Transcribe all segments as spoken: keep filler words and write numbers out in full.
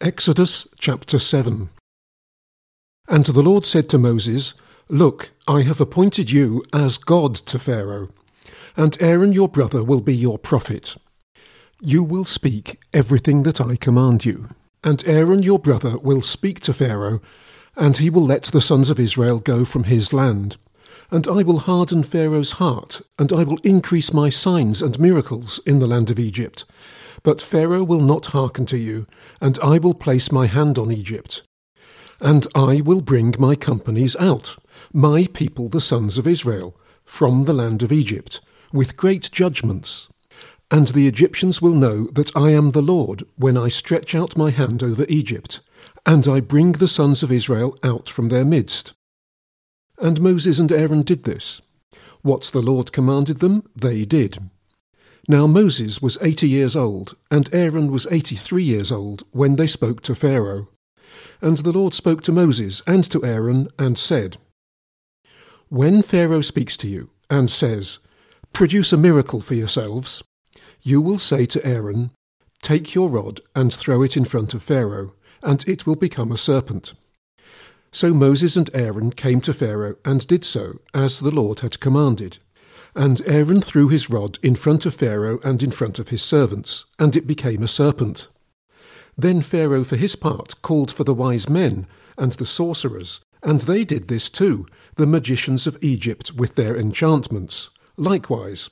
Exodus chapter seven. And the Lord said to Moses, Look, I have appointed you as God to Pharaoh, and Aaron your brother will be your prophet. You will speak everything that I command you, and Aaron your brother will speak to Pharaoh, and he will let the sons of Israel go from his land. And I will harden Pharaoh's heart, and I will increase my signs and miracles in the land of Egypt. But Pharaoh will not hearken to you, and I will place my hand on Egypt. And I will bring my companies out, my people the sons of Israel, from the land of Egypt, with great judgments. And the Egyptians will know that I am the Lord when I stretch out my hand over Egypt, and I bring the sons of Israel out from their midst. And Moses and Aaron did this. What the Lord commanded them, they did. Now Moses was eighty years old, and Aaron was eighty-three years old, when they spoke to Pharaoh. And the Lord spoke to Moses and to Aaron, and said, When Pharaoh speaks to you, and says, Produce a miracle for yourselves, you will say to Aaron, Take your rod and throw it in front of Pharaoh, and it will become a serpent. So Moses and Aaron came to Pharaoh, and did so, as the Lord had commanded. And Aaron threw his rod in front of Pharaoh and in front of his servants, and it became a serpent. Then Pharaoh for his part called for the wise men and the sorcerers, and they did this too, the magicians of Egypt with their enchantments, likewise.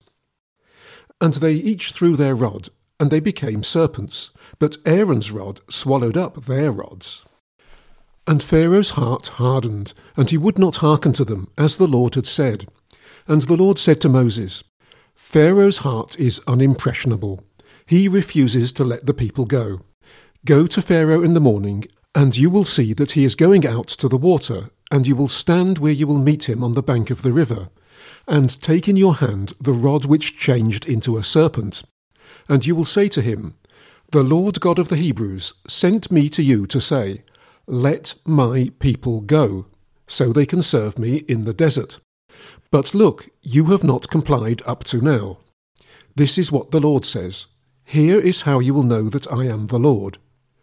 And they each threw their rod, and they became serpents, but Aaron's rod swallowed up their rods. And Pharaoh's heart hardened, and he would not hearken to them, as the Lord had said. And the Lord said to Moses, Pharaoh's heart is unimpressionable. He refuses to let the people go. Go to Pharaoh in the morning, and you will see that he is going out to the water, and you will stand where you will meet him on the bank of the river, and take in your hand the rod which changed into a serpent. And you will say to him, The Lord God of the Hebrews sent me to you to say, Let my people go, so they can serve me in the desert. But look, you have not complied up to now. This is what the Lord says. Here is how you will know that I am the Lord.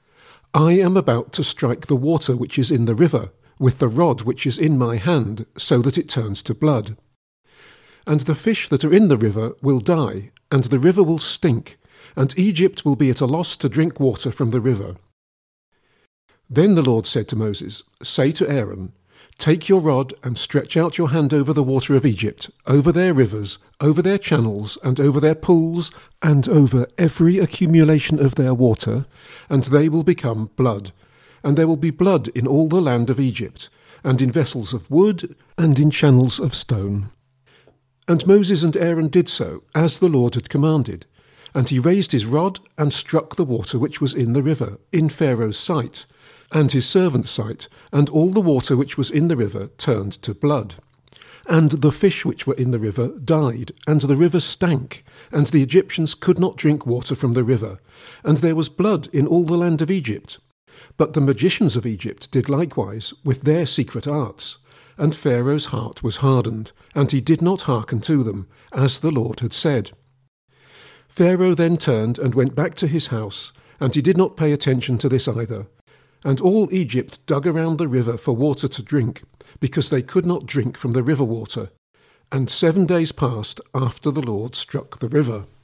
I am about to strike the water which is in the river, with the rod which is in my hand, so that it turns to blood. And the fish that are in the river will die, and the river will stink, and Egypt will be at a loss to drink water from the river. Then the Lord said to Moses, Say to Aaron, Take your rod and stretch out your hand over the water of Egypt, over their rivers, over their channels, and over their pools, and over every accumulation of their water, and they will become blood. And there will be blood in all the land of Egypt, and in vessels of wood, and in channels of stone. And Moses and Aaron did so, as the Lord had commanded. And he raised his rod, and struck the water which was in the river, in Pharaoh's sight, and his servant's sight, and all the water which was in the river turned to blood. And the fish which were in the river died, and the river stank, and the Egyptians could not drink water from the river, and there was blood in all the land of Egypt. But the magicians of Egypt did likewise with their secret arts, and Pharaoh's heart was hardened, and he did not hearken to them, as the Lord had said. Pharaoh then turned and went back to his house, and he did not pay attention to this either. And all Egypt dug around the river for water to drink, because they could not drink from the river water. And seven days passed after the Lord struck the river.